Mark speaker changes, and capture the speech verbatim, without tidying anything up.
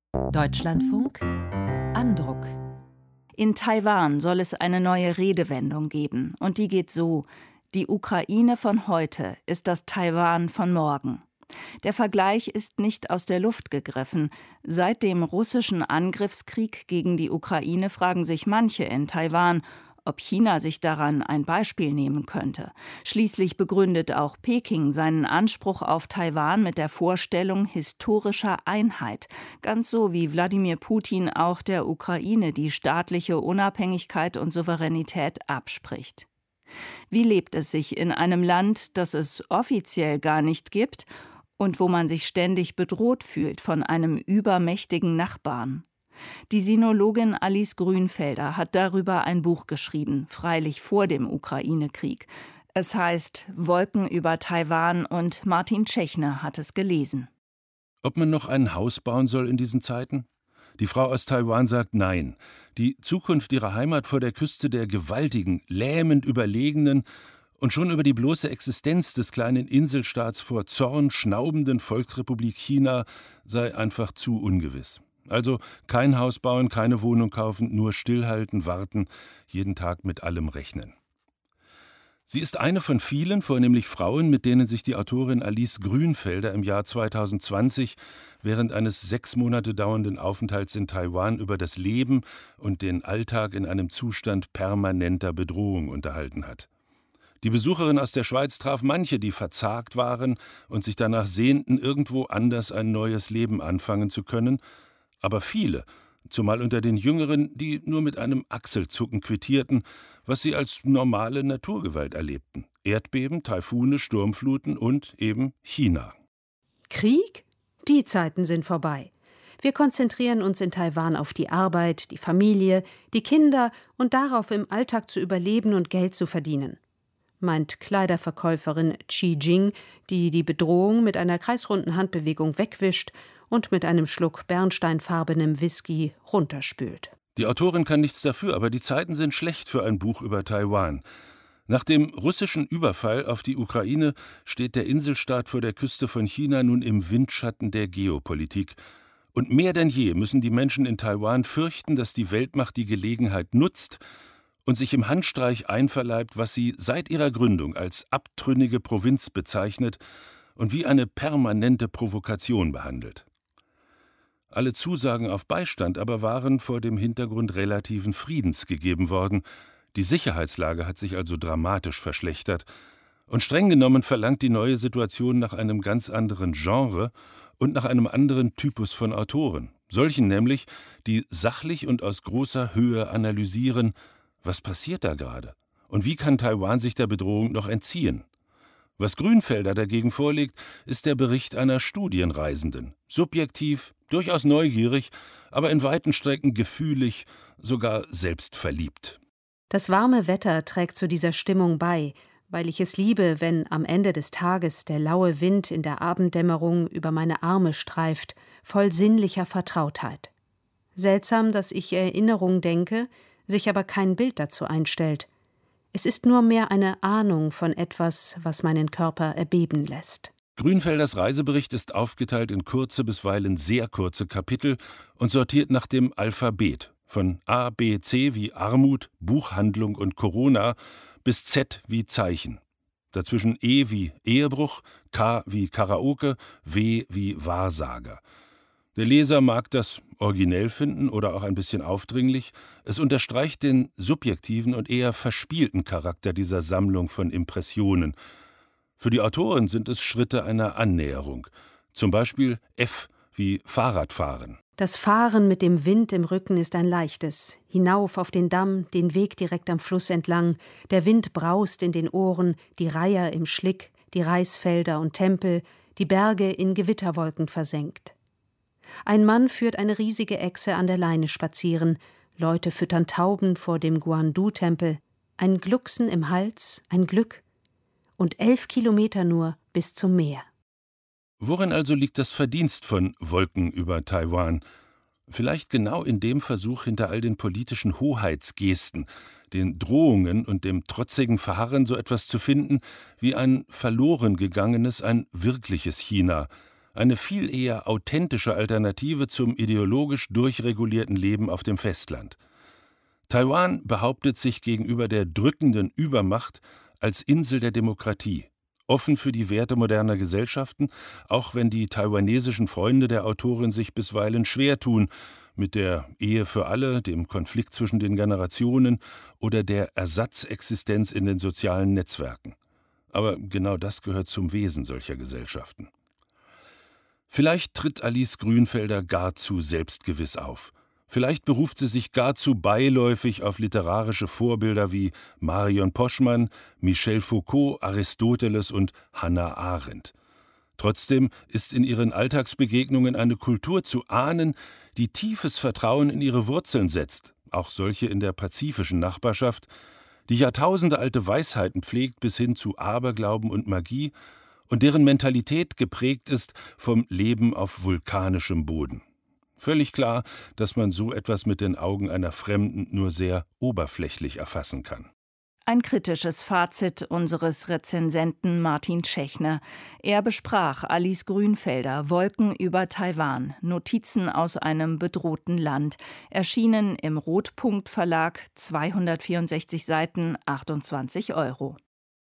Speaker 1: Deutschlandfunk Andruck.
Speaker 2: In Taiwan soll es eine neue Redewendung geben. Und die geht so: Die Ukraine von heute ist das Taiwan von morgen. Der Vergleich ist nicht aus der Luft gegriffen. Seit dem russischen Angriffskrieg gegen die Ukraine fragen sich manche in Taiwan, ob China sich daran ein Beispiel nehmen könnte. Schließlich begründet auch Peking seinen Anspruch auf Taiwan mit der Vorstellung historischer Einheit, ganz so wie Wladimir Putin auch der Ukraine die staatliche Unabhängigkeit und Souveränität abspricht. Wie lebt es sich in einem Land, das es offiziell gar nicht gibt und wo man sich ständig bedroht fühlt von einem übermächtigen Nachbarn? Die Sinologin Alice Grünfelder hat darüber ein Buch geschrieben, freilich vor dem Ukraine-Krieg. Es heißt Wolken über Taiwan und Martin Tschechner hat es gelesen.
Speaker 3: Ob man noch ein Haus bauen soll in diesen Zeiten? Die Frau aus Taiwan sagt nein. Die Zukunft ihrer Heimat vor der Küste der gewaltigen, lähmend überlegenen und schon über die bloße Existenz des kleinen Inselstaats vor Zorn schnaubenden Volksrepublik China sei einfach zu ungewiss. Also kein Haus bauen, keine Wohnung kaufen, nur stillhalten, warten, jeden Tag mit allem rechnen. Sie ist eine von vielen, vornehmlich Frauen, mit denen sich die Autorin Alice Grünfelder im Jahr zweitausendzwanzig während eines sechs Monate dauernden Aufenthalts in Taiwan über das Leben und den Alltag in einem Zustand permanenter Bedrohung unterhalten hat. Die Besucherin aus der Schweiz traf manche, die verzagt waren und sich danach sehnten, irgendwo anders ein neues Leben anfangen zu können, aber viele, zumal unter den Jüngeren, die nur mit einem Achselzucken quittierten, was sie als normale Naturgewalt erlebten. Erdbeben, Taifune, Sturmfluten und eben China.
Speaker 4: Krieg? Die Zeiten sind vorbei. Wir konzentrieren uns in Taiwan auf die Arbeit, die Familie, die Kinder und darauf, im Alltag zu überleben und Geld zu verdienen, meint Kleiderverkäuferin Chi Jing, die die Bedrohung mit einer kreisrunden Handbewegung wegwischt und mit einem Schluck bernsteinfarbenem Whisky runterspült.
Speaker 3: Die Autorin kann nichts dafür, aber die Zeiten sind schlecht für ein Buch über Taiwan. Nach dem russischen Überfall auf die Ukraine steht der Inselstaat vor der Küste von China nun im Windschatten der Geopolitik. Und mehr denn je müssen die Menschen in Taiwan fürchten, dass die Weltmacht die Gelegenheit nutzt und sich im Handstreich einverleibt, was sie seit ihrer Gründung als abtrünnige Provinz bezeichnet und wie eine permanente Provokation behandelt. Alle Zusagen auf Beistand aber waren vor dem Hintergrund relativen Friedens gegeben worden. Die Sicherheitslage hat sich also dramatisch verschlechtert. Und streng genommen verlangt die neue Situation nach einem ganz anderen Genre und nach einem anderen Typus von Autoren. Solchen nämlich, die sachlich und aus großer Höhe analysieren, was passiert da gerade? Und wie kann Taiwan sich der Bedrohung noch entziehen? Was Grünfelder dagegen vorlegt, ist der Bericht einer Studienreisenden. Subjektiv, durchaus neugierig, aber in weiten Strecken gefühlig, sogar selbstverliebt.
Speaker 4: Das warme Wetter trägt zu dieser Stimmung bei, weil ich es liebe, wenn am Ende des Tages der laue Wind in der Abenddämmerung über meine Arme streift, voll sinnlicher Vertrautheit. Seltsam, dass ich Erinnerung denke, sich aber kein Bild dazu einstellt. Es ist nur mehr eine Ahnung von etwas, was meinen Körper erbeben lässt.
Speaker 3: Grünfelders Reisebericht ist aufgeteilt in kurze, bisweilen sehr kurze Kapitel und sortiert nach dem Alphabet, von A, B, C wie Armut, Buchhandlung und Corona bis Z wie Zeichen. Dazwischen E wie Ehebruch, K wie Karaoke, W wie Wahrsager. Der Leser mag das originell finden oder auch ein bisschen aufdringlich. Es unterstreicht den subjektiven und eher verspielten Charakter dieser Sammlung von Impressionen. Für die Autorin sind es Schritte einer Annäherung. Zum Beispiel F wie Fahrradfahren.
Speaker 4: Das Fahren mit dem Wind im Rücken ist ein leichtes. Hinauf auf den Damm, den Weg direkt am Fluss entlang. Der Wind braust in den Ohren, die Reiher im Schlick, die Reisfelder und Tempel, die Berge in Gewitterwolken versenkt. Ein Mann führt eine riesige Echse an der Leine spazieren. Leute füttern Tauben vor dem Guandu-Tempel. Ein Glucksen im Hals, ein Glück. Und elf Kilometer nur bis zum Meer.
Speaker 3: Worin also liegt das Verdienst von Wolken über Taiwan? Vielleicht genau in dem Versuch, hinter all den politischen Hoheitsgesten, den Drohungen und dem trotzigen Verharren so etwas zu finden wie ein verloren gegangenes, ein wirkliches China, Eine viel eher authentische Alternative zum ideologisch durchregulierten Leben auf dem Festland. Taiwan behauptet sich gegenüber der drückenden Übermacht als Insel der Demokratie, offen für die Werte moderner Gesellschaften, auch wenn die taiwanesischen Freunde der Autorin sich bisweilen schwer tun mit der Ehe für alle, dem Konflikt zwischen den Generationen oder der Ersatzexistenz in den sozialen Netzwerken. Aber genau das gehört zum Wesen solcher Gesellschaften. Vielleicht tritt Alice Grünfelder gar zu selbstgewiss auf. Vielleicht beruft sie sich gar zu beiläufig auf literarische Vorbilder wie Marion Poschmann, Michel Foucault, Aristoteles und Hannah Arendt. Trotzdem ist in ihren Alltagsbegegnungen eine Kultur zu ahnen, die tiefes Vertrauen in ihre Wurzeln setzt, auch solche in der pazifischen Nachbarschaft, die jahrtausendealte Weisheiten pflegt bis hin zu Aberglauben und Magie und deren Mentalität geprägt ist vom Leben auf vulkanischem Boden. Völlig klar, dass man so etwas mit den Augen einer Fremden nur sehr oberflächlich erfassen kann.
Speaker 2: Ein kritisches Fazit unseres Rezensenten Martin Schechner. Er besprach Alice Grünfelder, Wolken über Taiwan, Notizen aus einem bedrohten Land, erschienen im Rotpunkt Verlag, zweihundertvierundsechzig Seiten, achtundzwanzig Euro.